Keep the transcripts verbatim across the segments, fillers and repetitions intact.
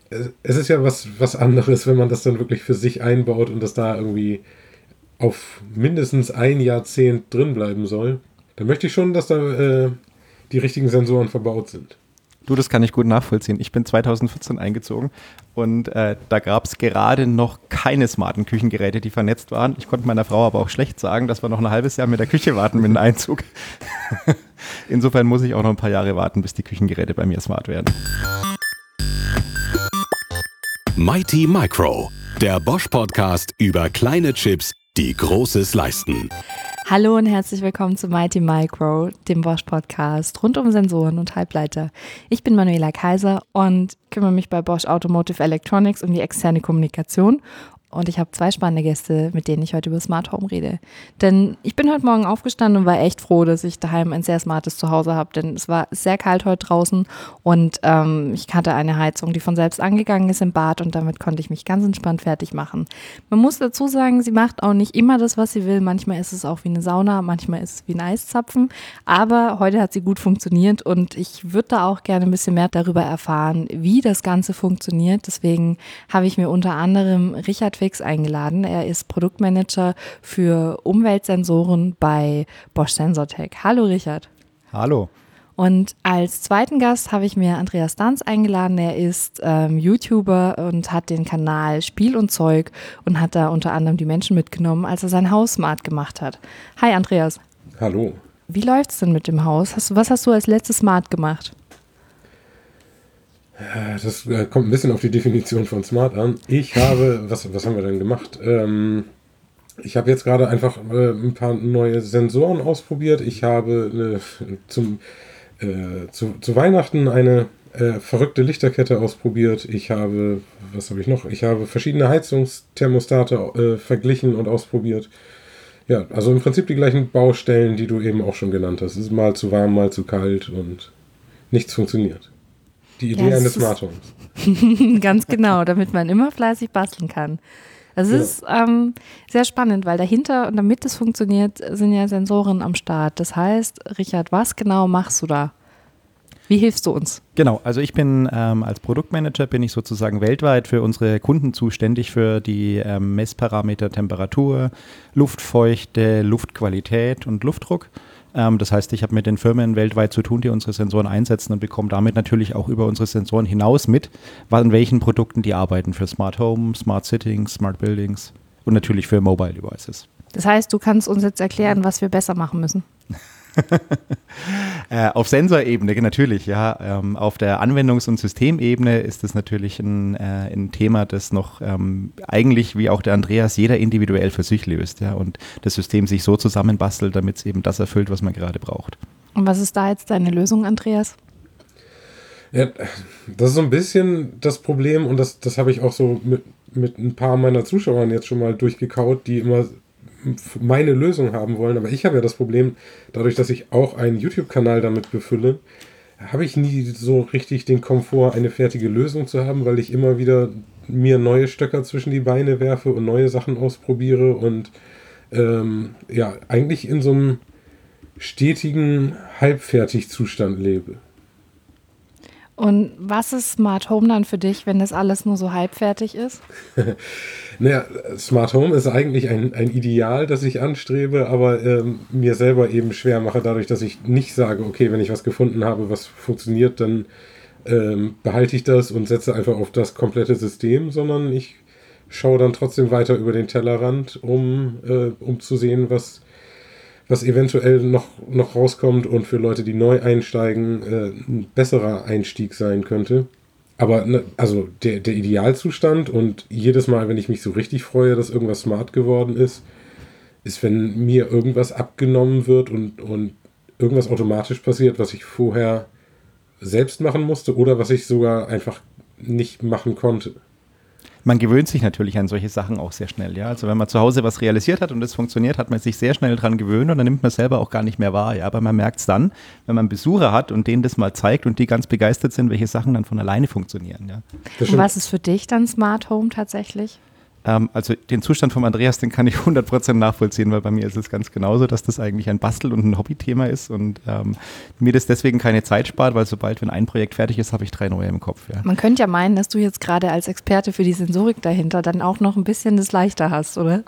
es ist ja was, was anderes, wenn man das dann wirklich für sich einbaut und das da irgendwie auf mindestens ein Jahrzehnt drin bleiben soll. Dann möchte ich schon, dass da äh, die richtigen Sensoren verbaut sind. Du, das kann ich gut nachvollziehen. Ich bin zweitausendvierzehn eingezogen und äh, da gab es gerade noch keine smarten Küchengeräte, die vernetzt waren. Ich konnte meiner Frau aber auch schlecht sagen, dass wir noch ein halbes Jahr mit der Küche warten mit dem Einzug. Insofern muss ich auch noch ein paar Jahre warten, bis die Küchengeräte bei mir smart werden. Mighty Micro, der Bosch-Podcast über kleine Chips, die Großes leisten. Hallo und herzlich willkommen zu Mighty Micro, dem Bosch-Podcast rund um Sensoren und Halbleiter. Ich bin Manuela Kaiser und kümmere mich bei Bosch Automotive Electronics um die externe Kommunikation. Und ich habe zwei spannende Gäste, mit denen ich heute über Smart Home rede. Denn ich bin heute Morgen aufgestanden und war echt froh, dass ich daheim ein sehr smartes Zuhause habe. Denn es war sehr kalt heute draußen und ähm, ich hatte eine Heizung, die von selbst angegangen ist im Bad und damit konnte ich mich ganz entspannt fertig machen. Man muss dazu sagen, sie macht auch nicht immer das, was sie will. Manchmal ist es auch wie eine Sauna, manchmal ist es wie ein Eiszapfen. Aber heute hat sie gut funktioniert und ich würde da auch gerne ein bisschen mehr darüber erfahren, wie das Ganze funktioniert. Deswegen habe ich mir unter anderem Richard Fix eingeladen. Er ist Produktmanager für Umweltsensoren bei Bosch Sensortech. Hallo Richard. Hallo. Und als zweiten Gast habe ich mir Andreas Danz eingeladen. Er ist ähm, YouTuber und hat den Kanal Spiel und Zeug und hat da unter anderem die Menschen mitgenommen, als er sein Haus smart gemacht hat. Hi Andreas. Hallo. Wie läuft's denn mit dem Haus? Hast du, was hast du als letztes smart gemacht? Das kommt ein bisschen auf die Definition von smart an. Ich habe, was, was haben wir denn gemacht? Ähm, ich habe jetzt gerade einfach äh, ein paar neue Sensoren ausprobiert. Ich habe äh, zum, äh, zu, zu Weihnachten eine äh, verrückte Lichterkette ausprobiert. Ich habe, was habe ich noch? Ich habe verschiedene Heizungsthermostate äh, verglichen und ausprobiert. Ja, also im Prinzip die gleichen Baustellen, die du eben auch schon genannt hast. Es ist mal zu warm, mal zu kalt und nichts funktioniert. Die Idee ja, eines Smart Homes. Ganz genau, damit man immer fleißig basteln kann. Das ja. ist ähm, sehr spannend, weil dahinter und damit es funktioniert, sind ja Sensoren am Start. Das heißt, Richard, was genau machst du da? Wie hilfst du uns? Genau, also ich bin ähm, als Produktmanager, bin ich sozusagen weltweit für unsere Kunden zuständig für die ähm, Messparameter Temperatur, Luftfeuchte, Luftqualität und Luftdruck. Ähm, das heißt, ich habe mit den Firmen weltweit zu tun, die unsere Sensoren einsetzen und bekomme damit natürlich auch über unsere Sensoren hinaus mit, an welchen Produkten die arbeiten für Smart Home, Smart Cities, Smart Buildings und natürlich für Mobile Devices. Das heißt, du kannst uns jetzt erklären, was wir besser machen müssen. äh, auf Sensorebene natürlich, ja. Ähm, auf der Anwendungs- und Systemebene ist das natürlich ein, äh, ein Thema, das noch ähm, eigentlich, wie auch der Andreas, jeder individuell für sich löst, ja, und das System sich so zusammenbastelt, damit es eben das erfüllt, was man gerade braucht. Und was ist da jetzt deine Lösung, Andreas? Ja, das ist so ein bisschen das Problem und das, das habe ich auch so mit, mit ein paar meiner Zuschauern jetzt schon mal durchgekaut, die immer meine Lösung haben wollen, aber ich habe ja das Problem, dadurch, dass ich auch einen YouTube-Kanal damit befülle, habe ich nie so richtig den Komfort, eine fertige Lösung zu haben, weil ich immer wieder mir neue Stöcker zwischen die Beine werfe und neue Sachen ausprobiere und ähm, ja, eigentlich in so einem stetigen Halbfertigzustand lebe. Und was ist Smart Home dann für dich, wenn das alles nur so halbfertig ist? Naja, Smart Home ist eigentlich ein, ein Ideal, das ich anstrebe, aber ähm, mir selber eben schwer mache, dadurch, dass ich nicht sage, okay, wenn ich was gefunden habe, was funktioniert, dann ähm, behalte ich das und setze einfach auf das komplette System, sondern ich schaue dann trotzdem weiter über den Tellerrand, um, äh, um zu sehen, was was eventuell noch, noch rauskommt und für Leute, die neu einsteigen, äh, ein besserer Einstieg sein könnte. Aber ne, also der, der Idealzustand und jedes Mal, wenn ich mich so richtig freue, dass irgendwas smart geworden ist, ist, wenn mir irgendwas abgenommen wird und, und irgendwas automatisch passiert, was ich vorher selbst machen musste oder was ich sogar einfach nicht machen konnte. Man gewöhnt sich natürlich an solche Sachen auch sehr schnell, ja. Also wenn man zu Hause was realisiert hat und es funktioniert, hat man sich sehr schnell dran gewöhnt und dann nimmt man es selber auch gar nicht mehr wahr, ja. Aber man merkt es dann, wenn man Besucher hat und denen das mal zeigt und die ganz begeistert sind, welche Sachen dann von alleine funktionieren, ja. Und was ist für dich dann Smart Home tatsächlich? Ähm, also den Zustand vom Andreas, den kann ich hundert Prozent nachvollziehen, weil bei mir ist es ganz genauso, dass das eigentlich ein Bastel- und ein Hobbythema ist und ähm, mir das deswegen keine Zeit spart, weil sobald, wenn ein Projekt fertig ist, habe ich drei neue im Kopf. Ja. Man könnte ja meinen, dass du jetzt gerade als Experte für die Sensorik dahinter dann auch noch ein bisschen das leichter hast, oder?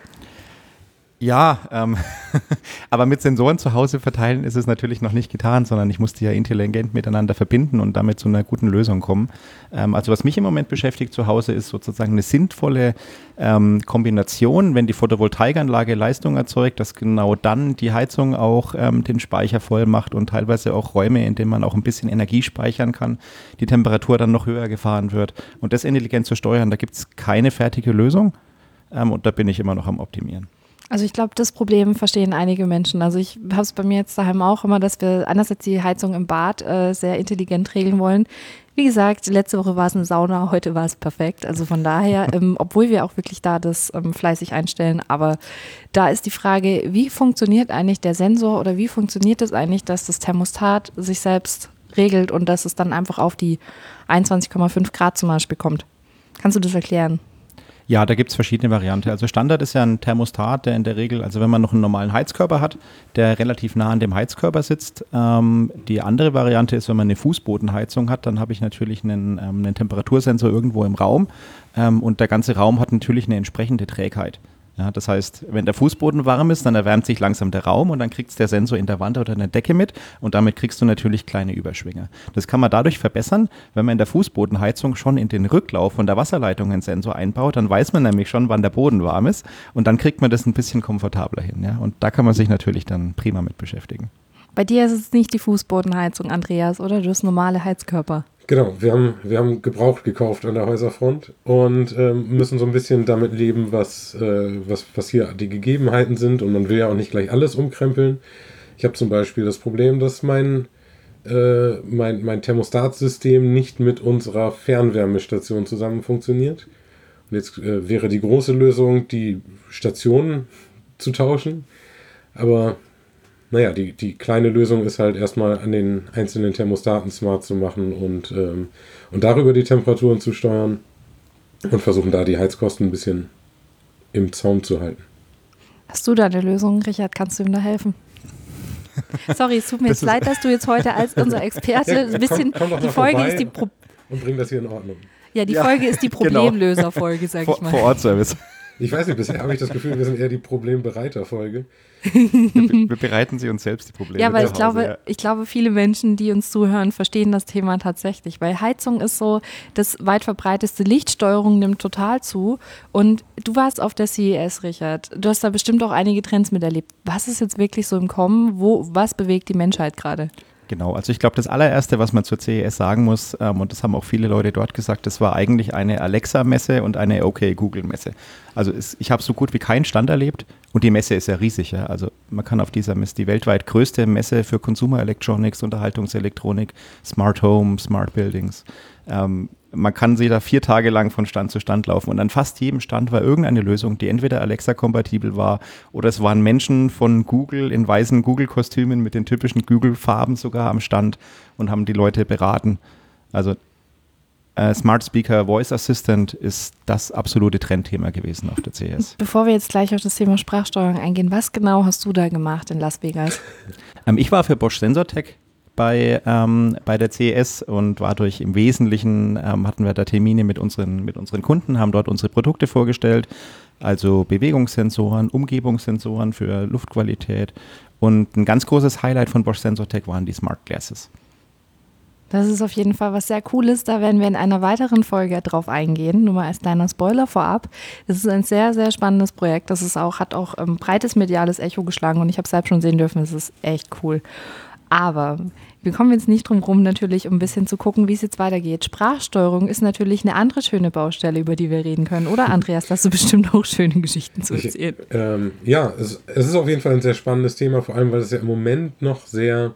Ja, ähm, aber mit Sensoren zu Hause verteilen ist es natürlich noch nicht getan, sondern ich muss die ja intelligent miteinander verbinden und damit zu einer guten Lösung kommen. Ähm, also was mich im Moment beschäftigt zu Hause ist sozusagen eine sinnvolle ähm, Kombination, wenn die Photovoltaikanlage Leistung erzeugt, dass genau dann die Heizung auch ähm, den Speicher voll macht und teilweise auch Räume, in denen man auch ein bisschen Energie speichern kann, die Temperatur dann noch höher gefahren wird und das intelligent zu steuern, da gibt es keine fertige Lösung ähm, und da bin ich immer noch am Optimieren. Also ich glaube, das Problem verstehen einige Menschen. Also ich habe es bei mir jetzt daheim auch immer, dass wir anders als die Heizung im Bad äh, sehr intelligent regeln wollen. Wie gesagt, letzte Woche war es eine Sauna, heute war es perfekt. Also von daher, ähm, obwohl wir auch wirklich da das ähm, fleißig einstellen, aber da ist die Frage, wie funktioniert eigentlich der Sensor oder wie funktioniert es eigentlich, dass das Thermostat sich selbst regelt und dass es dann einfach auf die einundzwanzig Komma fünf Grad zum Beispiel kommt? Kannst du das erklären? Ja, da gibt es verschiedene Varianten. Also Standard ist ja ein Thermostat, der in der Regel, also wenn man noch einen normalen Heizkörper hat, der relativ nah an dem Heizkörper sitzt. Ähm, die andere Variante ist, wenn man eine Fußbodenheizung hat, dann habe ich natürlich einen, ähm, einen Temperatursensor irgendwo im Raum ähm, und der ganze Raum hat natürlich eine entsprechende Trägheit. Ja, das heißt, wenn der Fußboden warm ist, dann erwärmt sich langsam der Raum und dann kriegt es der Sensor in der Wand oder in der Decke mit und damit kriegst du natürlich kleine Überschwinge. Das kann man dadurch verbessern, wenn man in der Fußbodenheizung schon in den Rücklauf von der Wasserleitung einen Sensor einbaut, dann weiß man nämlich schon, wann der Boden warm ist und dann kriegt man das ein bisschen komfortabler hin. Ja? Und da kann man sich natürlich dann prima mit beschäftigen. Bei dir ist es nicht die Fußbodenheizung, Andreas, oder? Du hast normale Heizkörper. Genau, wir haben, wir haben gebraucht gekauft an der Häuserfront und ähm, müssen so ein bisschen damit leben, was, äh, was, was hier die Gegebenheiten sind und man will ja auch nicht gleich alles umkrempeln. Ich habe zum Beispiel das Problem, dass mein, äh, mein, mein Thermostatsystem nicht mit unserer Fernwärmestation zusammen funktioniert. Und jetzt äh, wäre die große Lösung, die Stationen zu tauschen, aber naja, die, die kleine Lösung ist halt erstmal an den einzelnen Thermostaten smart zu machen und, ähm, und darüber die Temperaturen zu steuern und versuchen da die Heizkosten ein bisschen im Zaum zu halten. Hast du da eine Lösung, Richard? Kannst du ihm da helfen? Sorry, es tut mir jetzt leid, dass du jetzt heute als unser Experte Ja, ein bisschen, komm, komm doch die mal Folge vorbei ist die Pro- und bring das hier in Ordnung. Ja, die Ja, Folge ist die Problemlöser-Folge, sag ich mal. Vor-Ort-Service. Ich weiß nicht, bisher habe ich das Gefühl, wir sind eher die Problembereiter-Folge. Wir, wir bereiten sie uns selbst die Probleme Ja, weil zu ich Hause, glaube, ja. ich glaube, viele Menschen, die uns zuhören, verstehen das Thema tatsächlich, weil Heizung ist so das weit verbreiteste, Lichtsteuerung nimmt total zu und du warst auf der C E S, Richard, du hast da bestimmt auch einige Trends miterlebt. Was ist jetzt wirklich so im Kommen? Wo, was bewegt die Menschheit gerade? Genau, also ich glaube, das allererste, was man zur C E S sagen muss, ähm, und das haben auch viele Leute dort gesagt, das war eigentlich eine Alexa-Messe und eine OK-Google-Messe. Also es, ich habe so gut wie keinen Stand erlebt und die Messe ist ja riesig. Ja? Also man kann auf dieser Messe, die weltweit größte Messe für Consumer Electronics, Unterhaltungselektronik, Smart Home, Smart Buildings. Ähm, man kann sie da vier Tage lang von Stand zu Stand laufen und an fast jedem Stand war irgendeine Lösung, die entweder Alexa-kompatibel war oder es waren Menschen von Google in weißen Google-Kostümen mit den typischen Google-Farben sogar am Stand und haben die Leute beraten. Also äh, Smart Speaker Voice Assistant ist das absolute Trendthema gewesen auf der C E S. Bevor wir jetzt gleich auf das Thema Sprachsteuerung eingehen, was genau hast du da gemacht in Las Vegas? ähm, ich war für Bosch SensorTech bei, ähm, bei der C E S und war durch im Wesentlichen, ähm, hatten wir da Termine mit unseren, mit unseren Kunden, haben dort unsere Produkte vorgestellt, also Bewegungssensoren, Umgebungssensoren für Luftqualität und ein ganz großes Highlight von Bosch SensorTech waren die Smart Glasses. Das ist auf jeden Fall was sehr Cooles, da werden wir in einer weiteren Folge drauf eingehen, nur mal als kleiner Spoiler vorab. Das ist ein sehr, sehr spannendes Projekt, das ist auch, hat auch ähm, breites mediales Echo geschlagen und ich habe es selbst schon sehen dürfen, das ist echt cool. Aber wir kommen jetzt nicht drum rum, natürlich, um ein bisschen zu gucken, wie es jetzt weitergeht. Sprachsteuerung ist natürlich eine andere schöne Baustelle, über die wir reden können. Oder, Andreas, da hast du bestimmt auch schöne Geschichten zu erzählen. Ich, ähm, ja, es, es ist auf jeden Fall ein sehr spannendes Thema, vor allem, weil es ja im Moment noch sehr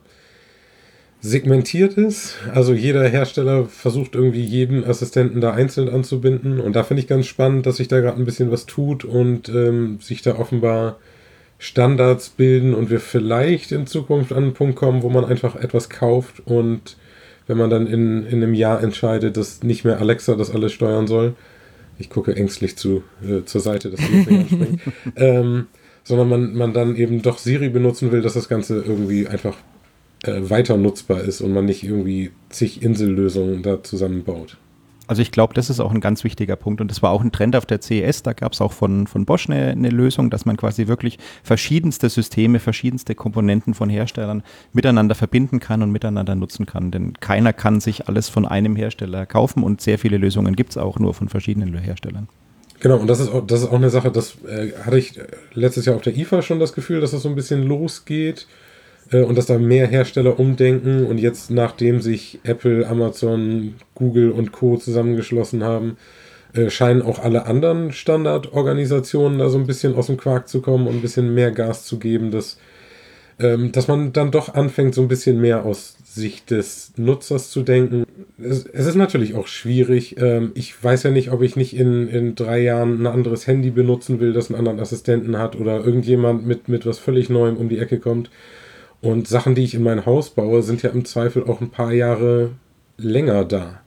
segmentiert ist. Also jeder Hersteller versucht irgendwie jeden Assistenten da einzeln anzubinden. Und da finde ich ganz spannend, dass sich da gerade ein bisschen was tut und ähm, sich da offenbar Standards bilden und wir vielleicht in Zukunft an einen Punkt kommen, wo man einfach etwas kauft und wenn man dann in, in einem Jahr entscheidet, dass nicht mehr Alexa das alles steuern soll, Ich gucke ängstlich zu, äh, zur Seite, dass sie jetzt nicht anspringt. ähm, sondern man, man dann eben doch Siri benutzen will, dass das Ganze irgendwie einfach äh, weiter nutzbar ist und man nicht irgendwie zig Insellösungen da zusammenbaut. Also ich glaube, das ist auch ein ganz wichtiger Punkt und das war auch ein Trend auf der C E S, da gab es auch von, von Bosch eine, eine Lösung, dass man quasi wirklich verschiedenste Systeme, verschiedenste Komponenten von Herstellern miteinander verbinden kann und miteinander nutzen kann, denn keiner kann sich alles von einem Hersteller kaufen und sehr viele Lösungen gibt es auch nur von verschiedenen Herstellern. Genau, und das ist auch, das ist auch eine Sache, das äh, hatte ich letztes Jahr auf der I F A schon das Gefühl, dass das so ein bisschen losgeht. Und dass da mehr Hersteller umdenken und jetzt, nachdem sich Apple, Amazon, Google und Co. zusammengeschlossen haben, äh, scheinen auch alle anderen Standardorganisationen da so ein bisschen aus dem Quark zu kommen und ein bisschen mehr Gas zu geben, dass, ähm, dass man dann doch anfängt, so ein bisschen mehr aus Sicht des Nutzers zu denken. Es, es ist natürlich auch schwierig. Ähm, ich weiß ja nicht, ob ich nicht in, in drei Jahren ein anderes Handy benutzen will, das einen anderen Assistenten hat oder irgendjemand mit, mit was völlig Neuem um die Ecke kommt. Und Sachen, die ich in mein Haus baue, sind ja im Zweifel auch ein paar Jahre länger da.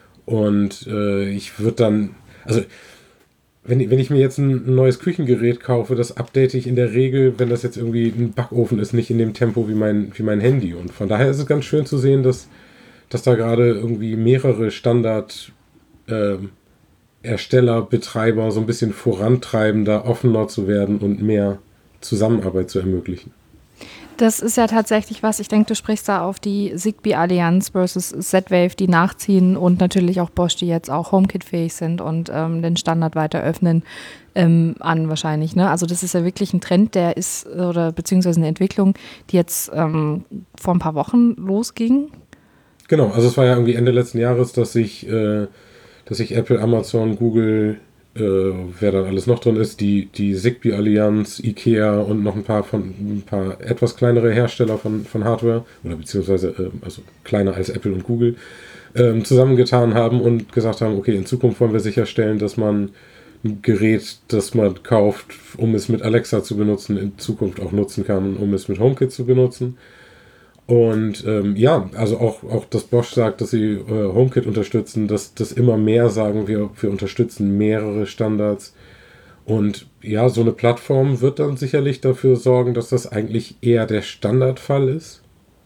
Und äh, ich würde dann, also wenn, wenn ich mir jetzt ein neues Küchengerät kaufe, das update ich in der Regel, wenn das jetzt irgendwie ein Backofen ist, nicht in dem Tempo wie mein, wie mein Handy. Und von daher ist es ganz schön zu sehen, dass, dass da gerade irgendwie mehrere Standard äh, Ersteller, Betreiber so ein bisschen vorantreiben, da offener zu werden und mehr Zusammenarbeit zu ermöglichen. Das ist ja tatsächlich was, ich denke, du sprichst da auf die Zigbee-Allianz versus Z-Wave, die nachziehen und natürlich auch Bosch, die jetzt auch HomeKit-fähig sind und ähm, den Standard weiter öffnen, ähm, an wahrscheinlich. Ne? Also das ist ja wirklich ein Trend, der ist, oder beziehungsweise eine Entwicklung, die jetzt ähm, vor ein paar Wochen losging. Genau, also es war ja irgendwie Ende letzten Jahres, dass sich, äh, dass sich Apple, Amazon, Google, Äh, wer dann alles noch drin ist, die, die Zigbee-Allianz, IKEA und noch ein paar von ein paar etwas kleinere Hersteller von, von Hardware oder beziehungsweise äh, also kleiner als Apple und Google äh, zusammengetan haben und gesagt haben, okay, in Zukunft wollen wir sicherstellen, dass man ein Gerät, das man kauft, um es mit Alexa zu benutzen, in Zukunft auch nutzen kann, um es mit HomeKit zu benutzen. Und ähm, ja, also auch, auch dass Bosch sagt, dass sie äh, HomeKit unterstützen, dass das immer mehr sagen, wir, wir unterstützen mehrere Standards. Und ja, so eine Plattform wird dann sicherlich dafür sorgen, dass das eigentlich eher der Standardfall ist.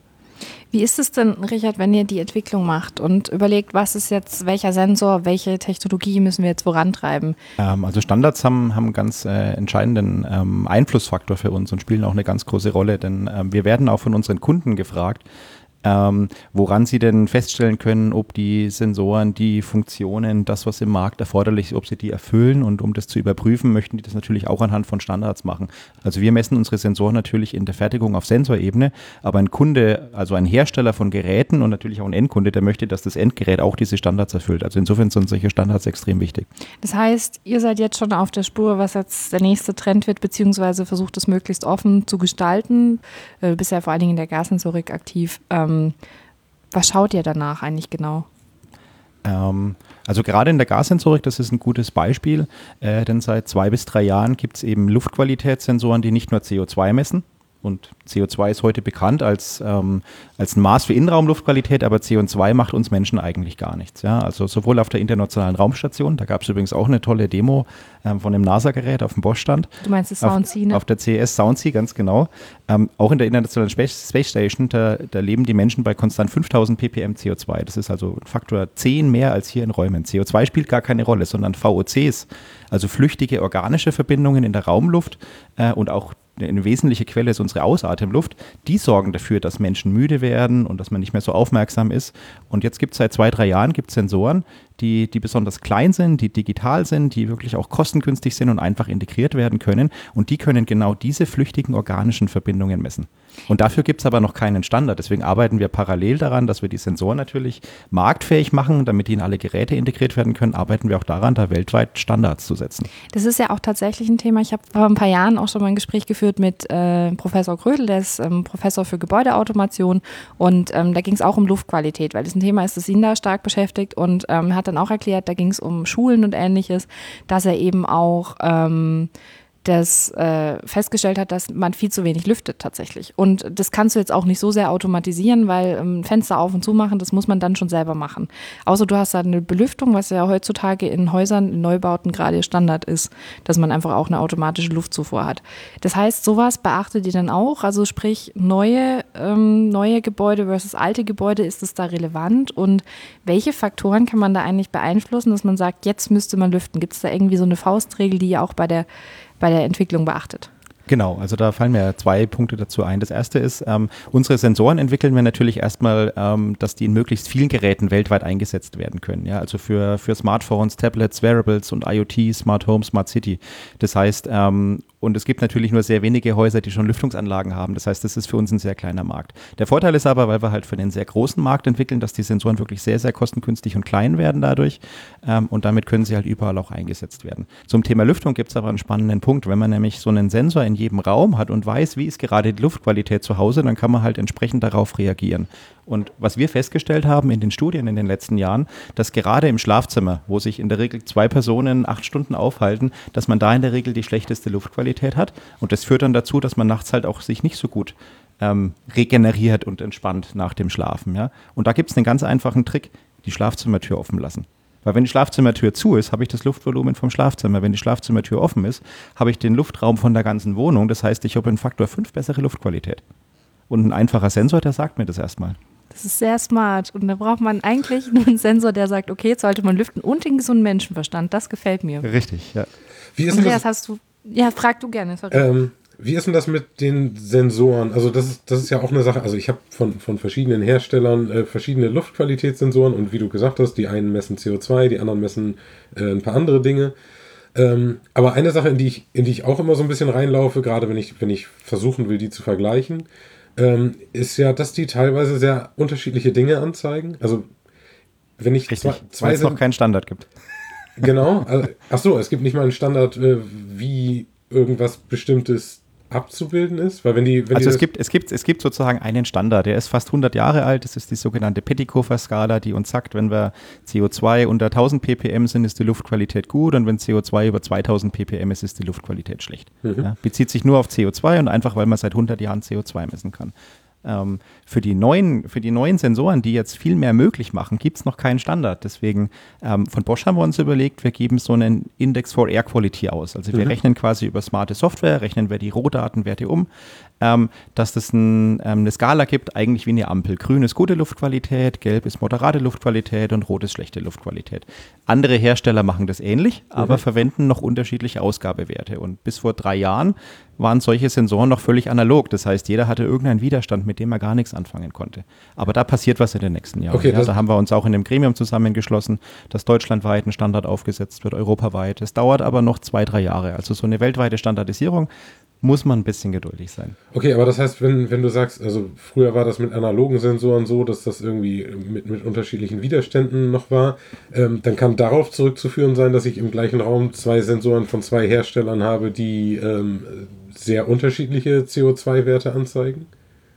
Wie ist es denn, Richard, wenn ihr die Entwicklung macht und überlegt, was ist jetzt, welcher Sensor, welche Technologie müssen wir jetzt vorantreiben? Ähm, also Standards haben, haben einen ganz äh, entscheidenden ähm, Einflussfaktor für uns und spielen auch eine ganz große Rolle, denn ähm, wir werden auch von unseren Kunden gefragt, ähm, woran sie denn feststellen können, ob die Sensoren, die Funktionen, das, was im Markt erforderlich ist, ob sie die erfüllen, und um das zu überprüfen, möchten die das natürlich auch anhand von Standards machen. Also wir messen unsere Sensoren natürlich in der Fertigung auf Sensorebene, aber ein Kunde, also ein Hersteller von Geräten und natürlich auch ein Endkunde, der möchte, dass das Endgerät auch diese Standards erfüllt. Also insofern sind solche Standards extrem wichtig. Das heißt, ihr seid jetzt schon auf der Spur, was jetzt der nächste Trend wird, beziehungsweise versucht es möglichst offen zu gestalten. Du bist ja vor allen Dingen in der Gassensorik aktiv. Ähm, was schaut ihr danach eigentlich genau? Ähm, also gerade in der Gassensorik, das ist ein gutes Beispiel, äh, denn seit zwei bis drei Jahren gibt es eben Luftqualitätssensoren, die nicht nur C O zwei messen. Und C O zwei ist heute bekannt als, ähm, als ein Maß für Innenraumluftqualität, aber C O zwei macht uns Menschen eigentlich gar nichts. Ja? Also sowohl auf der Internationalen Raumstation, da gab es übrigens auch eine tolle Demo ähm, von dem NASA-Gerät auf dem Bosch-Stand. Du meinst das SoundSea, ne? Auf der C E S SoundSea, ganz genau. Ähm, auch in der Internationalen Space, Space Station, da, da leben die Menschen bei konstant fünftausend ppm C O zwei. Das ist also ein Faktor zehn mehr als hier in Räumen. C O zwei spielt gar keine Rolle, sondern V O Cs, also flüchtige organische Verbindungen in der Raumluft äh, und auch eine wesentliche Quelle ist unsere Ausatemluft, die sorgen dafür, dass Menschen müde werden und dass man nicht mehr so aufmerksam ist. Und jetzt gibt es seit zwei, drei Jahren gibt's Sensoren, die, die besonders klein sind, die digital sind, die wirklich auch kostengünstig sind und einfach integriert werden können. Und die können genau diese flüchtigen organischen Verbindungen messen. Und dafür gibt es aber noch keinen Standard. Deswegen arbeiten wir parallel daran, dass wir die Sensoren natürlich marktfähig machen, damit die in alle Geräte integriert werden können, arbeiten wir auch daran, da weltweit Standards zu setzen. Das ist ja auch tatsächlich ein Thema. Ich habe vor ein paar Jahren auch schon mal ein Gespräch geführt mit äh, Professor Krödel, der ist ähm, Professor für Gebäudeautomation, und ähm, da ging es auch um Luftqualität, weil das ein Thema ist, das ihn da stark beschäftigt, und ähm, hat dann auch erklärt, da ging es um Schulen und Ähnliches, dass er eben auch ähm, das äh, festgestellt hat, dass man viel zu wenig lüftet tatsächlich. Und das kannst du jetzt auch nicht so sehr automatisieren, weil ähm, Fenster auf und zu machen, das muss man dann schon selber machen. Außer du hast da eine Belüftung, was ja heutzutage in Häusern, in Neubauten gerade Standard ist, dass man einfach auch eine automatische Luftzufuhr hat. Das heißt, sowas beachtet ihr dann auch? Also sprich, neue, ähm, neue Gebäude versus alte Gebäude, ist das da relevant? Und welche Faktoren kann man da eigentlich beeinflussen, dass man sagt, jetzt müsste man lüften? Gibt es da irgendwie so eine Faustregel, die ihr auch bei der, bei der Entwicklung beachtet? Genau, also da fallen mir zwei Punkte dazu ein. Das erste ist, ähm, unsere Sensoren entwickeln wir natürlich erstmal, ähm, dass die in möglichst vielen Geräten weltweit eingesetzt werden können. Ja, also für, für Smartphones, Tablets, Wearables und IoT, Smart Home, Smart City. Das heißt, ähm, und es gibt natürlich nur sehr wenige Häuser, die schon Lüftungsanlagen haben. Das heißt, das ist für uns ein sehr kleiner Markt. Der Vorteil ist aber, weil wir halt für einen sehr großen Markt entwickeln, dass die Sensoren wirklich sehr, sehr kostengünstig und klein werden dadurch. Ähm, und damit können sie halt überall auch eingesetzt werden. Zum Thema Lüftung gibt es aber einen spannenden Punkt. Wenn man nämlich so einen Sensor in jedem Raum hat und weiß, wie ist gerade die Luftqualität zu Hause, dann kann man halt entsprechend darauf reagieren. Und was wir festgestellt haben in den Studien in den letzten Jahren, dass gerade im Schlafzimmer, wo sich in der Regel zwei Personen acht Stunden aufhalten, dass man da in der Regel die schlechteste Luftqualität hat. Und das führt dann dazu, dass man nachts halt auch sich nicht so gut ähm, regeneriert und entspannt nach dem Schlafen. Ja? Und da gibt es einen ganz einfachen Trick, die Schlafzimmertür offen lassen. Weil wenn die Schlafzimmertür zu ist, habe ich das Luftvolumen vom Schlafzimmer. Wenn die Schlafzimmertür offen ist, habe ich den Luftraum von der ganzen Wohnung. Das heißt, ich habe einen Faktor fünf bessere Luftqualität. Und ein einfacher Sensor, der sagt mir das erstmal. Das ist sehr smart. Und da braucht man eigentlich nur einen Sensor, der sagt, okay, jetzt sollte man lüften und den gesunden Menschenverstand. Das gefällt mir. Richtig, ja. Wie ist Andreas, das? hast du... Ja, frag du gerne. Sorry. Ähm, wie ist denn das mit den Sensoren? Also das ist, das ist ja auch eine Sache, also ich habe von, von verschiedenen Herstellern äh, verschiedene Luftqualitätssensoren und wie du gesagt hast, die einen messen C O zwei, die anderen messen äh, ein paar andere Dinge. Ähm, aber eine Sache, in die, ich, in die ich auch immer so ein bisschen reinlaufe, gerade wenn ich, wenn ich versuchen will, die zu vergleichen, ähm, ist ja, dass die teilweise sehr unterschiedliche Dinge anzeigen. Also wenn ich Richtig, zwei, zwei weil es noch keinen Standard gibt. Genau, also, ach so, es gibt nicht mal einen Standard, äh, wie irgendwas Bestimmtes abzubilden ist, weil wenn die, wenn also die es gibt, es gibt, es gibt sozusagen einen Standard, der ist fast hundert Jahre alt, das ist die sogenannte Petitkofer-Skala, die uns sagt, wenn wir C O zwei unter tausend ppm sind, ist die Luftqualität gut und wenn C O zwei über zweitausend ppm ist, ist die Luftqualität schlecht. Mhm. Ja, bezieht sich nur auf C O zwei und einfach, weil man seit hundert Jahren C O zwei messen kann. Ähm, für, die neuen, für die neuen Sensoren, die jetzt viel mehr möglich machen, gibt es noch keinen Standard. Deswegen ähm, von Bosch haben wir uns überlegt, wir geben so einen Index for Air Quality aus. Also wir mhm. rechnen quasi über smarte Software, rechnen wir die Rohdatenwerte um, ähm, dass das ein, ähm, eine Skala gibt, eigentlich wie eine Ampel. Grün ist gute Luftqualität, gelb ist moderate Luftqualität und rot ist schlechte Luftqualität. Andere Hersteller machen das ähnlich, mhm. aber verwenden noch unterschiedliche Ausgabewerte. Und bis vor drei Jahren waren solche Sensoren noch völlig analog. Das heißt, jeder hatte irgendeinen Widerstand, mit dem er gar nichts anfangen konnte. Aber da passiert was in den nächsten Jahren. Okay, ja, da haben wir uns auch in dem Gremium zusammengeschlossen, dass deutschlandweit ein Standard aufgesetzt wird, europaweit. Es dauert aber noch zwei, drei Jahre. Also so eine weltweite Standardisierung muss man ein bisschen geduldig sein. Okay, aber das heißt, wenn, wenn du sagst, also früher war das mit analogen Sensoren so, dass das irgendwie mit, mit unterschiedlichen Widerständen noch war, ähm, dann kann darauf zurückzuführen sein, dass ich im gleichen Raum zwei Sensoren von zwei Herstellern habe, die ähm, sehr unterschiedliche C O zwei Werte anzeigen?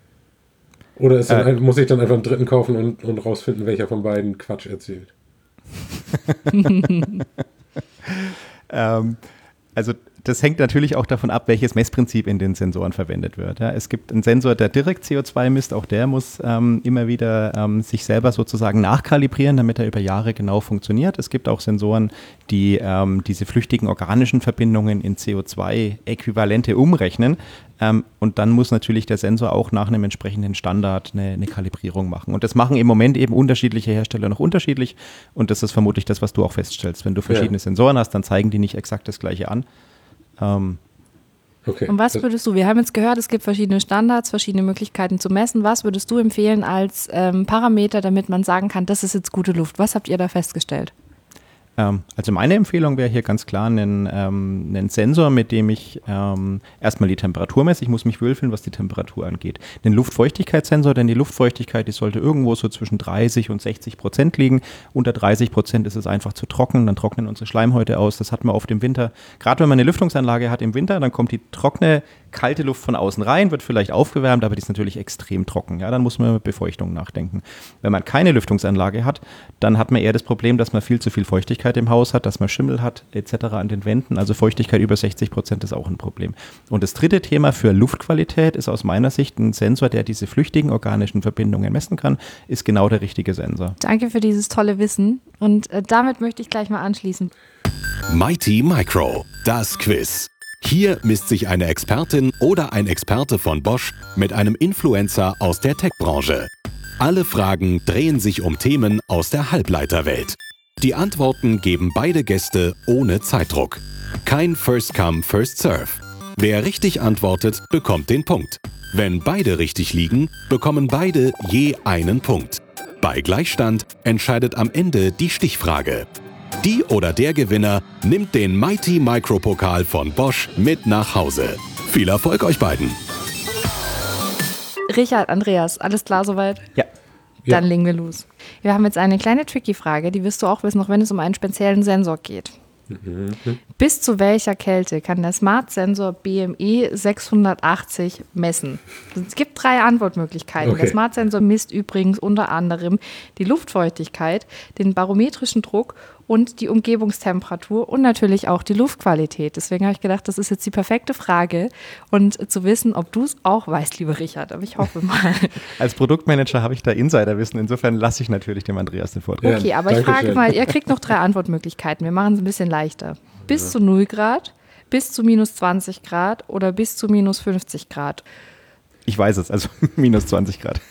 Oder ist dann äh, ein, muss ich dann einfach einen dritten kaufen und, und rausfinden, welcher von beiden Quatsch erzählt? ähm, also das hängt natürlich auch davon ab, welches Messprinzip in den Sensoren verwendet wird. Ja, es gibt einen Sensor, der direkt C O zwei misst, auch der muss ähm, immer wieder ähm, sich selber sozusagen nachkalibrieren, damit er über Jahre genau funktioniert. Es gibt auch Sensoren, die ähm, diese flüchtigen organischen Verbindungen in C O zwei Äquivalente umrechnen. Ähm, und dann muss natürlich der Sensor auch nach einem entsprechenden Standard eine, eine Kalibrierung machen. Und das machen im Moment eben unterschiedliche Hersteller noch unterschiedlich. Und das ist vermutlich das, was du auch feststellst. Wenn du verschiedene ja. Sensoren hast, dann zeigen die nicht exakt das Gleiche an. Ähm, okay. Und was würdest du, wir haben jetzt gehört, es gibt verschiedene Standards, verschiedene Möglichkeiten zu messen. Was würdest du empfehlen als ähm, Parameter, damit man sagen kann, das ist jetzt gute Luft? Was habt ihr da festgestellt? Ähm, also meine Empfehlung wäre hier ganz klar einen, ähm, einen Sensor, mit dem ich ähm, erstmal die Temperatur messe. Ich muss mich wohlfühlen, was die Temperatur angeht. Den Luftfeuchtigkeitssensor, denn die Luftfeuchtigkeit, die sollte irgendwo so zwischen dreißig und sechzig Prozent liegen. Unter dreißig Prozent ist es einfach zu trocken, dann trocknen unsere Schleimhäute aus. Das hat man oft im Winter. Gerade wenn man eine Lüftungsanlage hat im Winter, dann kommt die trockene, kalte Luft von außen rein, wird vielleicht aufgewärmt, aber die ist natürlich extrem trocken. Ja, dann muss man über Befeuchtung nachdenken. Wenn man keine Lüftungsanlage hat, dann hat man eher das Problem, dass man viel zu viel Feuchtigkeit Feuchtigkeit im Haus hat, dass man Schimmel hat et cetera an den Wänden. Also Feuchtigkeit über sechzig Prozent ist auch ein Problem. Und das dritte Thema für Luftqualität ist aus meiner Sicht ein Sensor, der diese flüchtigen organischen Verbindungen messen kann, ist genau der richtige Sensor. Danke für dieses tolle Wissen und äh, damit möchte ich gleich mal anschließen. Mighty Micro, das Quiz. Hier misst sich eine Expertin oder ein Experte von Bosch mit einem Influencer aus der Tech-Branche. Alle Fragen drehen sich um Themen aus der Halbleiterwelt. Die Antworten geben beide Gäste ohne Zeitdruck. Kein First Come, First Serve. Wer richtig antwortet, bekommt den Punkt. Wenn beide richtig liegen, bekommen beide je einen Punkt. Bei Gleichstand entscheidet am Ende die Stichfrage. Die oder der Gewinner nimmt den Mighty Micro Pokal von Bosch mit nach Hause. Viel Erfolg euch beiden! Richard, Andreas, alles klar soweit? Ja. Dann Ja. legen wir los. Wir haben jetzt eine kleine Tricky-Frage, die wirst du auch wissen, auch wenn es um einen speziellen Sensor geht. Mhm. Bis zu welcher Kälte kann der Smart-Sensor B M E sechshundertachtzig messen? Es gibt drei Antwortmöglichkeiten. Okay. Der Smart-Sensor misst übrigens unter anderem die Luftfeuchtigkeit, den barometrischen Druck und die Umgebungstemperatur und natürlich auch die Luftqualität. Deswegen habe ich gedacht, das ist jetzt die perfekte Frage und zu wissen, ob du es auch weißt, lieber Richard. Aber ich hoffe mal. Als Produktmanager habe ich da Insiderwissen, insofern lasse ich natürlich dem Andreas den Vortrag. Ja, Okay, aber ich danke frage schön. mal, ihr kriegt noch drei Antwortmöglichkeiten. Wir machen es ein bisschen leichter. Bis zu null Grad, bis zu minus zwanzig Grad oder bis zu minus fünfzig Grad. Ich weiß es, also minus zwanzig Grad.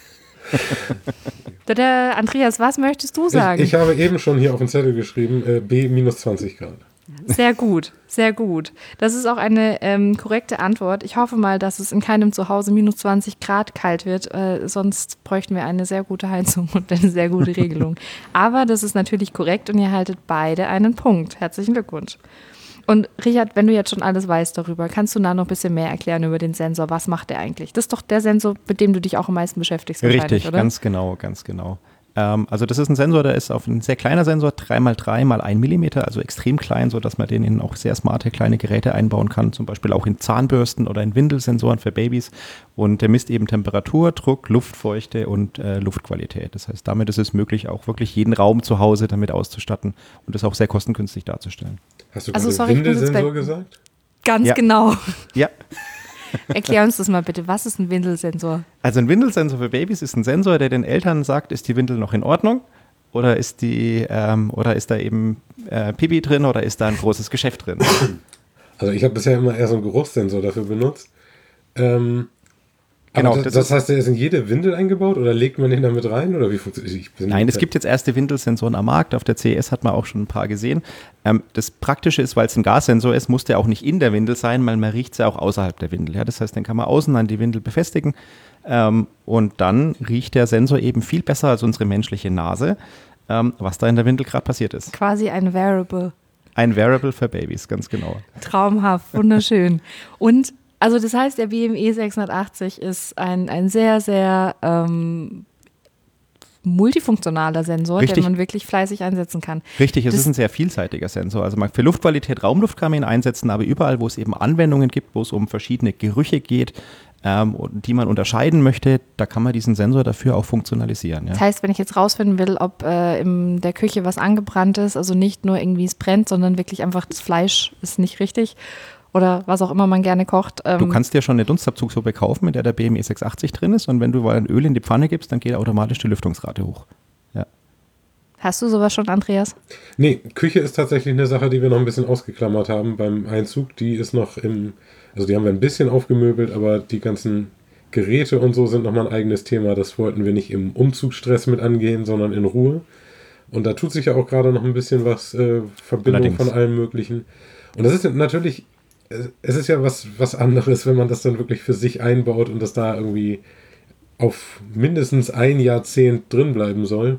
Der, der Andreas, was möchtest du sagen? Ich, ich habe eben schon hier auf den Zettel geschrieben, äh, B minus zwanzig Grad. Sehr gut, sehr gut. Das ist auch eine ähm, korrekte Antwort. Ich hoffe mal, dass es in keinem Zuhause minus zwanzig Grad kalt wird, äh, sonst bräuchten wir eine sehr gute Heizung und eine sehr gute Regelung. Aber das ist natürlich korrekt und ihr haltet beide einen Punkt. Herzlichen Glückwunsch. Und Richard, wenn du jetzt schon alles weißt darüber, kannst du da noch ein bisschen mehr erklären über den Sensor? Was macht der eigentlich? Das ist doch der Sensor, mit dem du dich auch am meisten beschäftigst. Richtig, oder? ganz genau, ganz genau. Ähm, also das ist ein Sensor, der ist auf ein sehr kleiner Sensor, drei mal drei mal ein Millimeter, also extrem klein, sodass man den in auch sehr smarte kleine Geräte einbauen kann, zum Beispiel auch in Zahnbürsten oder in Windelsensoren für Babys. Und der misst eben Temperatur, Druck, Luftfeuchte und äh, Luftqualität. Das heißt, damit ist es möglich, auch wirklich jeden Raum zu Hause damit auszustatten und das auch sehr kostengünstig darzustellen. Hast du Also, gerade sorry, ich muss jetzt Windelsensor bei- gesagt? Ganz Ja. genau. Ja. Erklär uns das mal bitte. Was ist ein Windelsensor? Also ein Windelsensor für Babys ist ein Sensor, der den Eltern sagt, ist die Windel noch in Ordnung oder ist die ähm, oder ist da eben äh, Pipi drin oder ist da ein großes Geschäft drin? Also ich habe bisher immer eher so einen Geruchssensor dafür benutzt. Ähm, Genau, aber das das, das ist- heißt, der ist in jede Windel eingebaut oder legt man den damit rein? Oder wie funktioniert ich bin Nein, es gibt jetzt erste Windelsensoren am Markt. Auf der C E S hat man auch schon ein paar gesehen. Ähm, das Praktische ist, weil es ein Gassensor ist, muss der auch nicht in der Windel sein, weil man riecht es ja auch außerhalb der Windel. Ja? Das heißt, den kann man außen an die Windel befestigen ähm, und dann riecht der Sensor eben viel besser als unsere menschliche Nase, ähm, was da in der Windel gerade passiert ist. Quasi ein Variable. Ein Variable für Babys, ganz genau. Traumhaft, wunderschön. Und also das heißt, der B M E sechshundertachtzig ist ein, ein sehr, sehr ähm, multifunktionaler Sensor, Richtig. den man wirklich fleißig einsetzen kann. Richtig, es Das- ist ein sehr vielseitiger Sensor. Also man für Luftqualität, Raumluft kann man ihn einsetzen, aber überall, wo es eben Anwendungen gibt, wo es um verschiedene Gerüche geht, ähm, und die man unterscheiden möchte, da kann man diesen Sensor dafür auch funktionalisieren. Ja. Das heißt, wenn ich jetzt rausfinden will, ob äh, in der Küche was angebrannt ist, also nicht nur irgendwie es brennt, sondern wirklich einfach das Fleisch ist nicht richtig oder was auch immer man gerne kocht. Ähm, Du kannst dir schon eine Dunstabzugshaube kaufen, in der der B M E sechshundertachtzig drin ist, und wenn du mal ein Öl in die Pfanne gibst, dann geht automatisch die Lüftungsrate hoch. Ja. Hast du sowas schon, Andreas? Nee, Küche ist tatsächlich eine Sache, die wir noch ein bisschen ausgeklammert haben beim Einzug. Die ist noch im, also die haben wir ein bisschen aufgemöbelt, aber die ganzen Geräte und so sind nochmal ein eigenes Thema. Das wollten wir nicht im Umzugsstress mit angehen, sondern in Ruhe. Und da tut sich ja auch gerade noch ein bisschen was, äh, Verbindung Allerdings. von allem Möglichen. Und das ist natürlich, es ist ja was, was anderes, wenn man das dann wirklich für sich einbaut und das da irgendwie auf mindestens ein Jahrzehnt drin bleiben soll.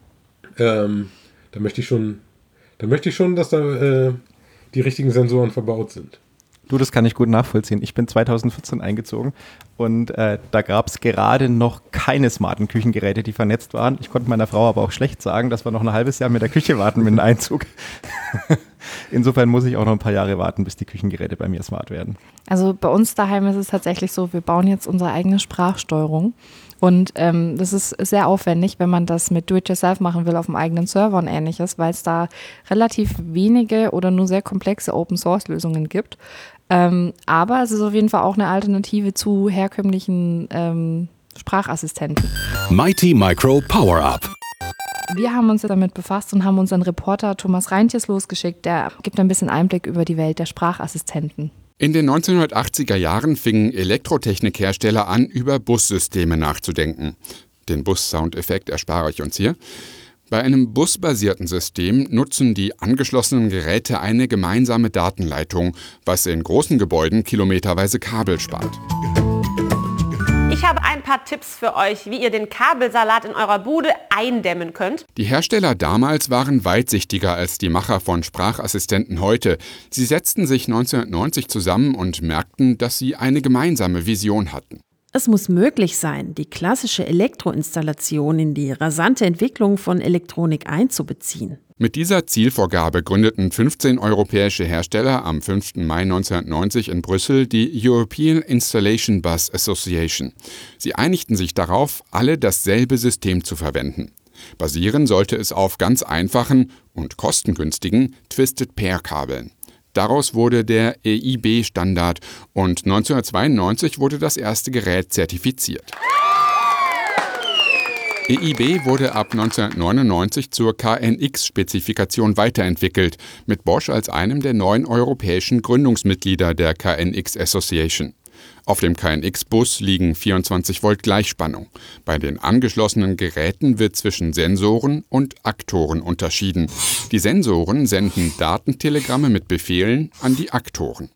Ähm, da möchte ich schon, da möchte ich schon, dass da äh, die richtigen Sensoren verbaut sind. Du, das kann ich gut nachvollziehen. Ich bin zweitausendvierzehn eingezogen und äh, da gab es gerade noch keine smarten Küchengeräte, die vernetzt waren. Ich konnte meiner Frau aber auch schlecht sagen, dass wir noch ein halbes Jahr mit der Küche warten mit dem Einzug. Insofern muss ich auch noch ein paar Jahre warten, bis die Küchengeräte bei mir smart werden. Also bei uns daheim ist es tatsächlich so, wir bauen jetzt unsere eigene Sprachsteuerung. Und ähm, das ist sehr aufwendig, wenn man das mit Do-it-yourself machen will auf dem eigenen Server und ähnliches, weil es da relativ wenige oder nur sehr komplexe Open-Source-Lösungen gibt. Ähm, aber es ist auf jeden Fall auch eine Alternative zu herkömmlichen ähm, Sprachassistenten. Mighty Micro Power-Up. Wir haben uns damit befasst und haben unseren Reporter Thomas Reintjes losgeschickt. Der gibt ein bisschen Einblick über die Welt der Sprachassistenten. In den neunzehnhundertachtziger Jahren fingen Elektrotechnikhersteller an, über Bussysteme nachzudenken. Den Bus-Soundeffekt erspare ich uns hier. Bei einem busbasierten System nutzen die angeschlossenen Geräte eine gemeinsame Datenleitung, was in großen Gebäuden kilometerweise Kabel spart. Ich habe ein paar Tipps für euch, wie ihr den Kabelsalat in eurer Bude eindämmen könnt. Die Hersteller damals waren weitsichtiger als die Macher von Sprachassistenten heute. Sie setzten sich neunzehnhundertneunzig zusammen und merkten, dass sie eine gemeinsame Vision hatten. Es muss möglich sein, die klassische Elektroinstallation in die rasante Entwicklung von Elektronik einzubeziehen. Mit dieser Zielvorgabe gründeten fünfzehn europäische Hersteller am fünften Mai neunzehnhundertneunzig in Brüssel die European Installation Bus Association. Sie einigten sich darauf, alle dasselbe System zu verwenden. Basieren sollte es auf ganz einfachen und kostengünstigen Twisted-Pair-Kabeln. Daraus wurde der E I B-Standard und neunzehnhundertzweiundneunzig wurde das erste Gerät zertifiziert. E I B wurde ab neunzehnhundertneunundneunzig zur K N X-Spezifikation weiterentwickelt, mit Bosch als einem der neun europäischen Gründungsmitglieder der K N X Association. Auf dem K N X-Bus liegen vierundzwanzig Volt Gleichspannung. Bei den angeschlossenen Geräten wird zwischen Sensoren und Aktoren unterschieden. Die Sensoren senden Datentelegramme mit Befehlen an die Aktoren.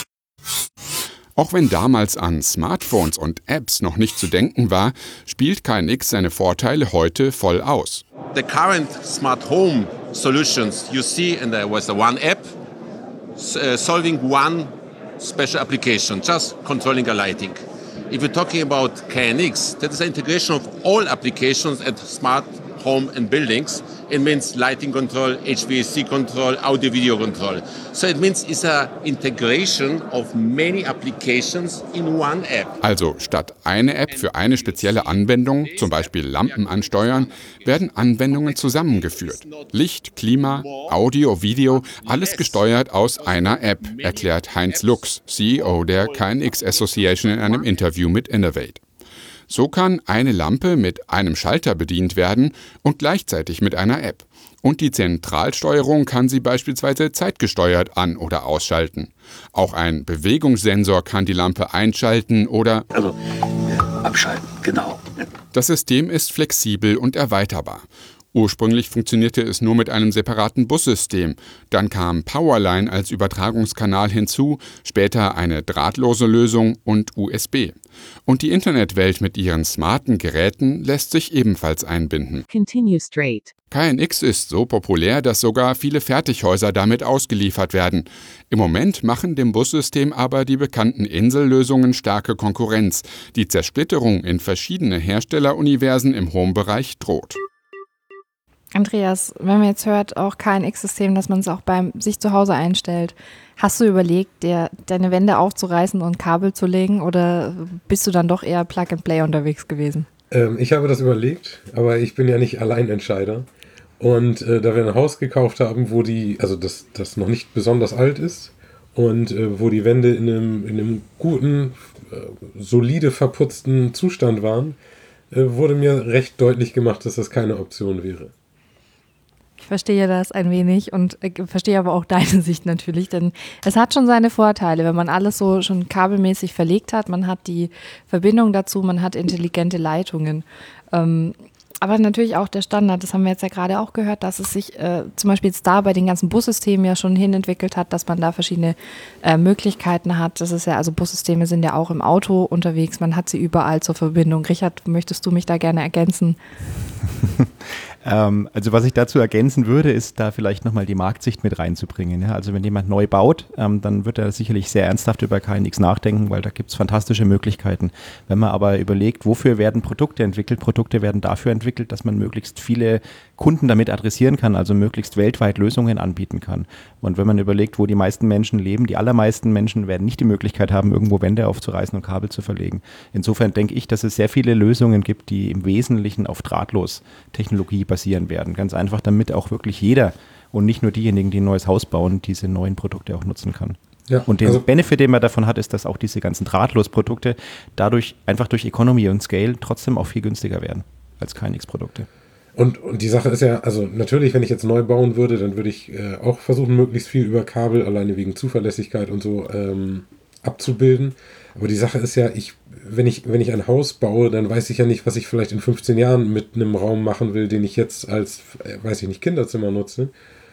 Auch wenn damals an Smartphones und Apps noch nicht zu denken war, spielt K N X seine Vorteile heute voll aus. The current smart home solutions you see, and there was a one app uh, solving one special application, just controlling a lighting. If you're talking about K N X, that is the integration of all applications at smart home and buildings. It means lighting control, H V A C control, audio-video control. So it means it's a integration of many applications in one app. Also statt eine App für eine spezielle Anwendung, zum Beispiel Lampen ansteuern, werden Anwendungen zusammengeführt. Licht, Klima, Audio, Video, alles gesteuert aus einer App, erklärt Heinz Lux, C E O der K N X Association in einem Interview mit Innovate. So kann eine Lampe mit einem Schalter bedient werden und gleichzeitig mit einer App. Und die Zentralsteuerung kann sie beispielsweise zeitgesteuert an- oder ausschalten. Auch ein Bewegungssensor kann die Lampe einschalten oder also ja, abschalten, genau. Das System ist flexibel und erweiterbar. Ursprünglich funktionierte es nur mit einem separaten Bussystem. Dann kam Powerline als Übertragungskanal hinzu, später eine drahtlose Lösung und U S B. Und die Internetwelt mit ihren smarten Geräten lässt sich ebenfalls einbinden. Continue straight. K N X ist so populär, dass sogar viele Fertighäuser damit ausgeliefert werden. Im Moment machen dem Bussystem aber die bekannten Insellösungen starke Konkurrenz. Die Zersplitterung in verschiedene Herstelleruniversen im Home-Bereich droht. Andreas, wenn man jetzt hört, auch K N X-System, dass man es auch beim sich zu Hause einstellt, hast du überlegt, dir deine Wände aufzureißen und Kabel zu legen oder bist du dann doch eher Plug-and-Play unterwegs gewesen? Ähm, ich habe das überlegt, aber ich bin ja nicht Alleinentscheider. Und äh, da wir ein Haus gekauft haben, wo die, also das, das noch nicht besonders alt ist und äh, wo die Wände in einem, in einem guten, äh, solide verputzten Zustand waren, äh, wurde mir recht deutlich gemacht, dass das keine Option wäre. Ich verstehe das ein wenig und äh, verstehe aber auch deine Sicht natürlich, denn es hat schon seine Vorteile, wenn man alles so schon kabelmäßig verlegt hat. Man hat die Verbindung dazu, man hat intelligente Leitungen. Ähm, aber natürlich auch der Standard, das haben wir jetzt ja gerade auch gehört, dass es sich äh, zum Beispiel jetzt da bei den ganzen Bussystemen ja schon hinentwickelt hat, dass man da verschiedene äh, Möglichkeiten hat. Das ist ja, also Bussysteme sind ja auch im Auto unterwegs, man hat sie überall zur Verbindung. Richard, möchtest du mich da gerne ergänzen? ähm, also was ich dazu ergänzen würde, ist da vielleicht nochmal die Marktsicht mit reinzubringen. Ja? Also wenn jemand neu baut, ähm, dann wird er sicherlich sehr ernsthaft über K N X nachdenken, weil da gibt es fantastische Möglichkeiten. Wenn man aber überlegt, wofür werden Produkte entwickelt, Produkte werden dafür entwickelt, dass man möglichst viele Kunden damit adressieren kann, also möglichst weltweit Lösungen anbieten kann. Und wenn man überlegt, wo die meisten Menschen leben, die allermeisten Menschen werden nicht die Möglichkeit haben, irgendwo Wände aufzureißen und Kabel zu verlegen. Insofern denke ich, dass es sehr viele Lösungen gibt, die im Wesentlichen auf Drahtlos-Technologie basieren werden. Ganz einfach, damit auch wirklich jeder und nicht nur diejenigen, die ein neues Haus bauen, diese neuen Produkte auch nutzen kann. Ja, und der also Benefit, den man davon hat, ist, dass auch diese ganzen Drahtlos-Produkte dadurch einfach durch Economy und Scale trotzdem auch viel günstiger werden als K N X-Produkte. Und, und die Sache ist ja, also natürlich, wenn ich jetzt neu bauen würde, dann würde ich äh, auch versuchen, möglichst viel über Kabel, alleine wegen Zuverlässigkeit und so, ähm, abzubilden. Aber die Sache ist ja, ich, wenn ich, wenn ich ein Haus baue, dann weiß ich ja nicht, was ich vielleicht in fünfzehn Jahren mit einem Raum machen will, den ich jetzt als, äh, weiß ich nicht, Kinderzimmer nutze.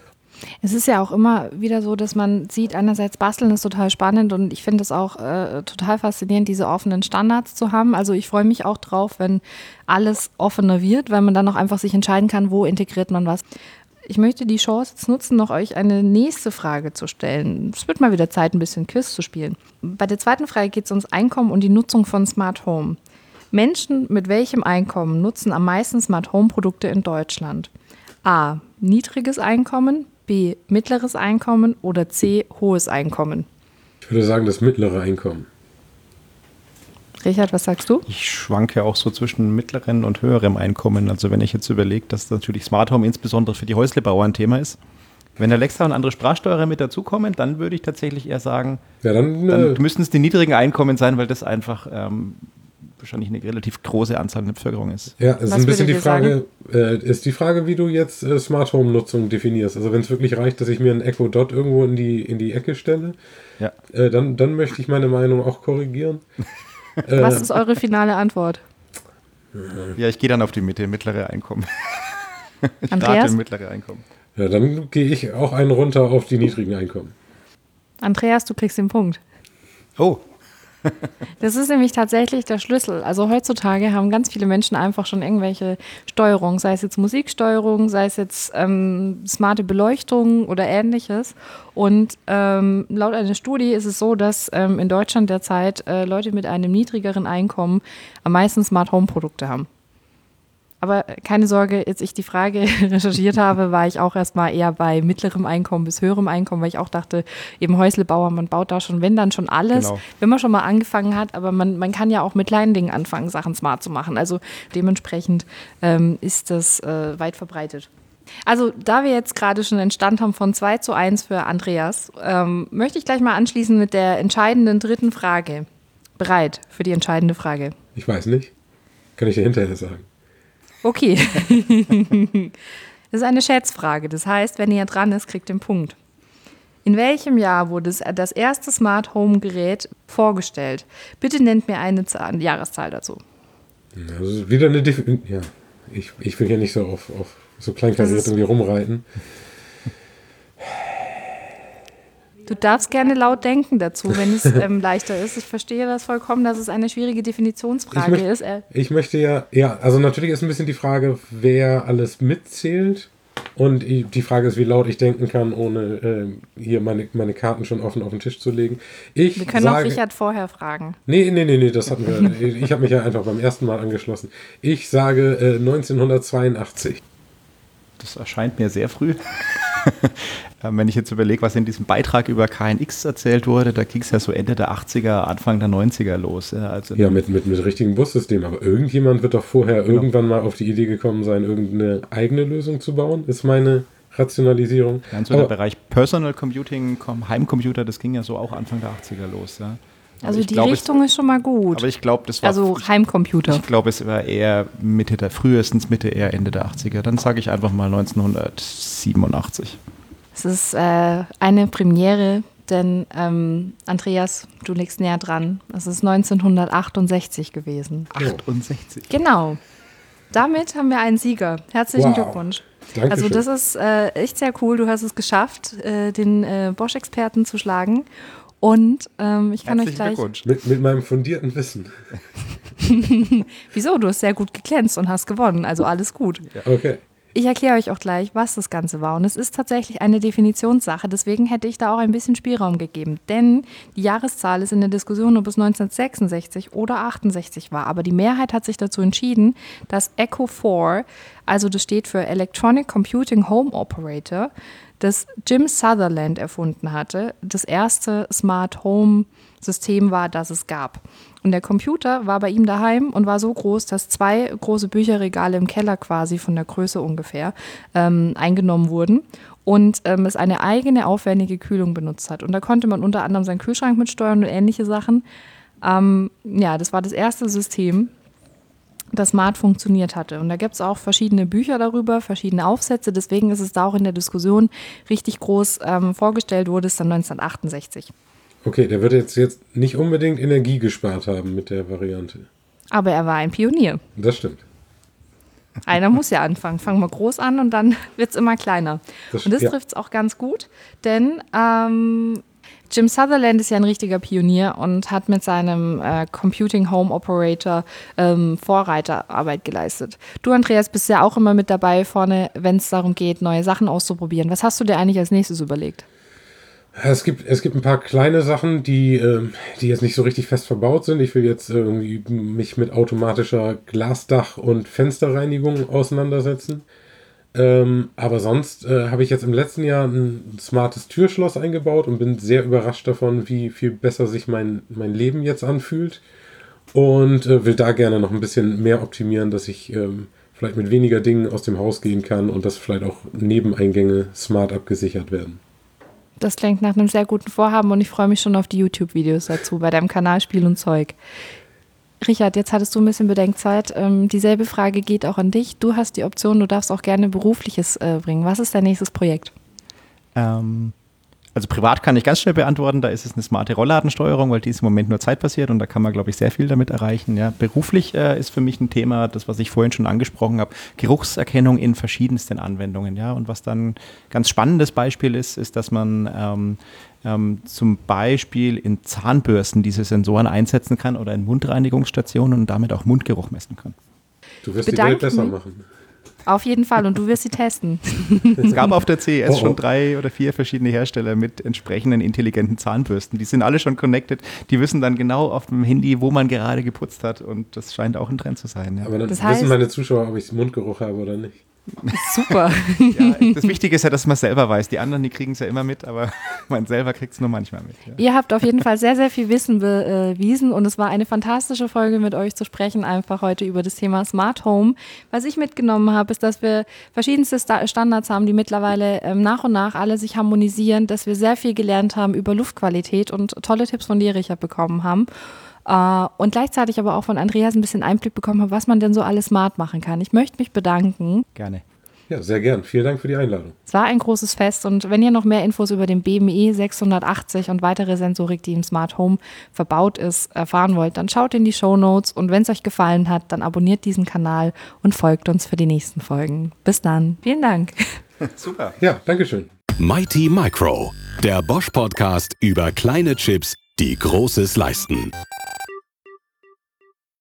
Es ist ja auch immer wieder so, dass man sieht, einerseits basteln ist total spannend und ich finde es auch äh, total faszinierend, diese offenen Standards zu haben. Also ich freue mich auch drauf, wenn alles offener wird, weil man dann auch einfach sich entscheiden kann, wo integriert man was. Ich möchte die Chance jetzt nutzen, noch euch eine nächste Frage zu stellen. Es wird mal wieder Zeit, ein bisschen Quiz zu spielen. Bei der zweiten Frage geht es ums Einkommen und die Nutzung von Smart Home. Menschen mit welchem Einkommen nutzen am meisten Smart Home Produkte in Deutschland? A. Niedriges Einkommen, B. Mittleres Einkommen oder C. Hohes Einkommen? Ich würde sagen, das mittlere Einkommen. Richard, was sagst du? Ich schwanke auch so zwischen mittleren und höherem Einkommen. Also wenn ich jetzt überlege, dass natürlich Smart Home insbesondere für die Häuslebauer ein Thema ist. Wenn Alexa und andere Sprachsteuerer mit dazukommen, dann würde ich tatsächlich eher sagen, ja, dann, dann äh, müssten es die niedrigen Einkommen sein, weil das einfach ähm, wahrscheinlich eine relativ große Anzahl in der Bevölkerung ist. Ja, es ist ein bisschen die Frage, äh, ist die Frage, wie du jetzt äh, Smart Home Nutzung definierst. Also wenn es wirklich reicht, dass ich mir einen Echo Dot irgendwo in die, in die Ecke stelle, ja. äh, dann, dann möchte ich meine Meinung auch korrigieren. äh, Was ist eure finale Antwort? Ja, ich gehe dann auf die Mitte, mittlere Einkommen. Ich Andreas? rate mittlere Einkommen. Ja, dann gehe ich auch einen runter auf die niedrigen Einkommen. Andreas, du kriegst den Punkt. Oh. Das ist nämlich tatsächlich der Schlüssel. Also heutzutage haben ganz viele Menschen einfach schon irgendwelche Steuerung, sei es jetzt Musiksteuerung, sei es jetzt ähm, smarte Beleuchtung oder ähnliches. Und ähm, laut einer Studie ist es so, dass ähm, in Deutschland derzeit äh, Leute mit einem niedrigeren Einkommen am meisten Smart Home Produkte haben. Aber keine Sorge, als ich die Frage recherchiert habe, war ich auch erstmal eher bei mittlerem Einkommen bis höherem Einkommen, weil ich auch dachte, eben Häuslebauer, man baut da schon, wenn dann schon alles, genau. Wenn man schon mal angefangen hat, aber man, man kann ja auch mit kleinen Dingen anfangen, Sachen smart zu machen. Also dementsprechend ähm, ist das äh, weit verbreitet. Also da wir jetzt gerade schon einen Stand haben von zwei zu eins für Andreas, ähm, möchte ich gleich mal anschließen mit der entscheidenden dritten Frage. Bereit für die entscheidende Frage? Ich weiß nicht. Kann ich dir hinterher sagen. Okay. Das ist eine Schätzfrage. Das heißt, wenn ihr dran ist, kriegt ihr den Punkt. In welchem Jahr wurde das erste Smart Home Gerät vorgestellt? Bitte nennt mir eine Zahl, eine Jahreszahl dazu. Das ist wieder eine Definition. Ja, ich, ich will hier nicht so auf, auf so kleinkariert irgendwie rumreiten. Du darfst gerne laut denken dazu, wenn es ähm, leichter ist. Ich verstehe das vollkommen, dass es eine schwierige Definitionsfrage ich möcht, ist. Äh, ich möchte ja, ja, also natürlich ist ein bisschen die Frage, wer alles mitzählt. Und die Frage ist, wie laut ich denken kann, ohne äh, hier meine, meine Karten schon offen auf den Tisch zu legen. Ich wir können sage, auch Richard vorher fragen. Nee, nee, nee, nee, das hatten wir. Ich habe mich ja einfach beim ersten Mal angeschlossen. Ich sage äh, neunzehnhundertzweiundachtzig. Das erscheint mir sehr früh. Wenn ich jetzt überlege, was in diesem Beitrag über K N X erzählt wurde, da ging es ja so Ende der achtziger, Anfang der neunziger los. Ja, also ja mit, mit, mit richtigem Bussystem. Aber irgendjemand wird doch vorher genau. irgendwann mal auf die Idee gekommen sein, irgendeine eigene Lösung zu bauen, ist meine Rationalisierung. Ja, so der Bereich Personal Computing, Heimcomputer, das ging ja so auch Anfang der achtziger los. Ja. Also die glaub, Richtung es, ist schon mal gut. Aber ich glaube, das war... Also Heimcomputer. Ich, ich glaube, es war eher Mitte der, frühestens Mitte, eher Ende der achtziger. Dann sage ich einfach mal neunzehnhundertsiebenundachtzig. Es ist äh, eine Premiere, denn ähm, Andreas, du liegst näher dran. Es ist neunzehnhundertachtundsechzig gewesen. achtundsechzig? Genau. Damit haben wir einen Sieger. Herzlichen wow. Glückwunsch. Dankeschön. Also das ist äh, echt sehr cool. Du hast es geschafft, äh, den äh, Bosch-Experten zu schlagen. Und ähm, ich kann euch gleich... Mit, mit meinem fundierten Wissen. Wieso? Du hast sehr gut geglänzt und hast gewonnen. Also alles gut. Okay. Ich erkläre euch auch gleich, was das Ganze war. Und es ist tatsächlich eine Definitionssache. Deswegen hätte ich da auch ein bisschen Spielraum gegeben. Denn die Jahreszahl ist in der Diskussion, ob es neunzehnhundertsechsundsechzig oder achtundsechzig war. Aber die Mehrheit hat sich dazu entschieden, dass Echo vier, also das steht für Electronic Computing Home Operator, das Jim Sutherland erfunden hatte, das erste Smart Home System war, das es gab. Und der Computer war bei ihm daheim und war so groß, dass zwei große Bücherregale im Keller quasi von der Größe ungefähr ähm, eingenommen wurden und ähm, es eine eigene aufwendige Kühlung benutzt hat. Und da konnte man unter anderem seinen Kühlschrank mitsteuern und ähnliche Sachen. Ähm, ja, das war das erste System, das smart funktioniert hatte. Und da gibt es auch verschiedene Bücher darüber, verschiedene Aufsätze. Deswegen ist es da auch in der Diskussion richtig groß ähm, vorgestellt, wurde es dann neunzehnhundertachtundsechzig. Okay, der wird jetzt, jetzt nicht unbedingt Energie gespart haben mit der Variante. Aber er war ein Pionier. Das stimmt. Einer muss ja anfangen. Fangen wir groß an und dann wird es immer kleiner. Das, und das ja. trifft es auch ganz gut, denn ähm, Jim Sutherland ist ja ein richtiger Pionier und hat mit seinem äh, Computing Home Operator ähm, Vorreiterarbeit geleistet. Du, Andreas, bist ja auch immer mit dabei vorne, wenn es darum geht, neue Sachen auszuprobieren. Was hast du dir eigentlich als nächstes überlegt? Es gibt, es gibt ein paar kleine Sachen, die, äh, die jetzt nicht so richtig fest verbaut sind. Ich will jetzt irgendwie mich mit automatischer Glasdach- und Fensterreinigung auseinandersetzen. Ähm, aber sonst äh, habe ich jetzt im letzten Jahr ein smartes Türschloss eingebaut und bin sehr überrascht davon, wie viel besser sich mein, mein Leben jetzt anfühlt. Und äh, will da gerne noch ein bisschen mehr optimieren, dass ich ähm, vielleicht mit weniger Dingen aus dem Haus gehen kann und dass vielleicht auch Nebeneingänge smart abgesichert werden. Das klingt nach einem sehr guten Vorhaben und ich freue mich schon auf die YouTube-Videos dazu bei deinem Kanal Spiel und Zeug. Richard, jetzt hattest du ein bisschen Bedenkzeit. Ähm, dieselbe Frage geht auch an dich. Du hast die Option, du darfst auch gerne Berufliches äh, bringen. Was ist dein nächstes Projekt? Ähm, also privat kann ich ganz schnell beantworten, da ist es eine smarte Rollladensteuerung, weil die ist im Moment nur zeitbasiert und da kann man, glaube ich, sehr viel damit erreichen. Ja. Beruflich äh, ist für mich ein Thema, das, was ich vorhin schon angesprochen habe, Geruchserkennung in verschiedensten Anwendungen. Ja. Und was dann ein ganz spannendes Beispiel ist, ist, dass man ähm, ähm, zum Beispiel in Zahnbürsten diese Sensoren einsetzen kann oder in Mundreinigungsstationen und damit auch Mundgeruch messen kann. Du wirst Bedanke die Welt besser machen. Auf jeden Fall und du wirst sie testen. Es gab auf der C E S oh, oh. schon drei oder vier verschiedene Hersteller mit entsprechenden intelligenten Zahnbürsten. Die sind alle schon connected. Die wissen dann genau auf dem Handy, wo man gerade geputzt hat und das scheint auch ein Trend zu sein. Ja. Aber dann das heißt, wissen meine Zuschauer, ob ich Mundgeruch habe oder nicht. Super. Ja, das Wichtige ist ja, dass man es selber weiß. Die anderen, die kriegen es ja immer mit, aber man selber kriegt es nur manchmal mit. Ja. Ihr habt auf jeden Fall sehr, sehr viel Wissen bewiesen und es war eine fantastische Folge mit euch zu sprechen, einfach heute über das Thema Smart Home. Was ich mitgenommen habe, ist, dass wir verschiedenste Standards haben, die mittlerweile ähm, nach und nach alle sich harmonisieren, dass wir sehr viel gelernt haben über Luftqualität und tolle Tipps von dir, Richard, bekommen haben. Uh, und gleichzeitig aber auch von Andreas ein bisschen Einblick bekommen habe, was man denn so alles smart machen kann. Ich möchte mich bedanken. Gerne. Ja, sehr gern. Vielen Dank für die Einladung. Es war ein großes Fest und wenn ihr noch mehr Infos über den B M E sechshundertachtzig und weitere Sensorik, die im Smart Home verbaut ist, erfahren wollt, dann schaut in die Shownotes und wenn es euch gefallen hat, dann abonniert diesen Kanal und folgt uns für die nächsten Folgen. Bis dann. Vielen Dank. Super. Ja, dankeschön. Mighty Micro, der Bosch-Podcast über kleine Chips, die Großes leisten.